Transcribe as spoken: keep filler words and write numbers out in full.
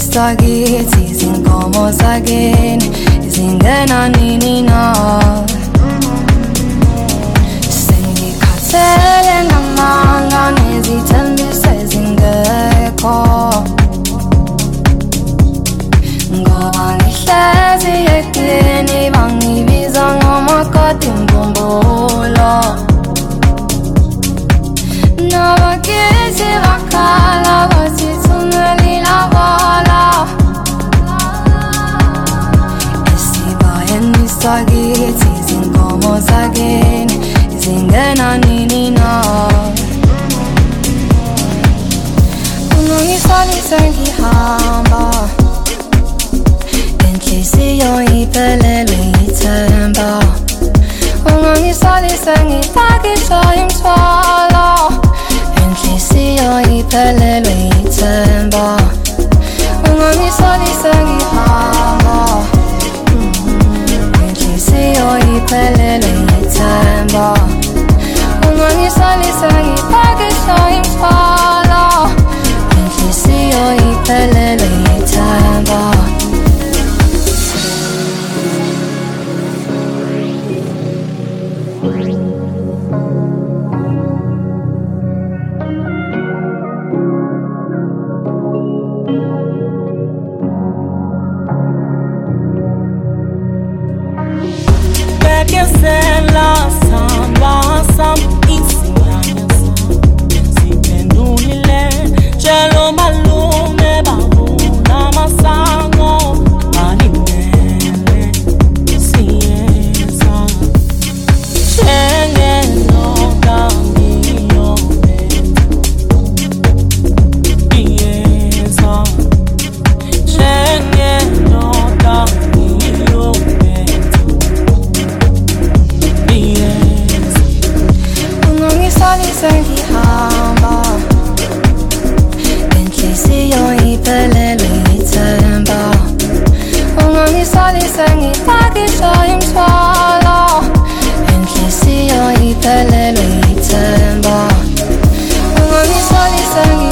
sakithi izinkomo sakini izingena nini na sengikhathele ngamanga nezithembiso ezingekho ngoba ngihlezi eklini bangibiza ngomakoti mbumbulu nabakithi bakhala bathi thungelile abala esibayeni sakithi izinkomo sakini izingena nini na unongisalise ngihamba enhliziyo iphelelwe yithemba ungangisalise ngipakisha imithwalo enhliziyo iphelelwe yithemba ungangisalise ngihamba enhliziyo iphelelwe yithemba ungangisalise ngipakisha imithwalo enhliziyo iphelelwe yithemba sengihamba enhliziyo iphelelwe yithemba ungangisalise ngipakisha imithwalo enhliziyo iphelelwe yithemba ungangisalise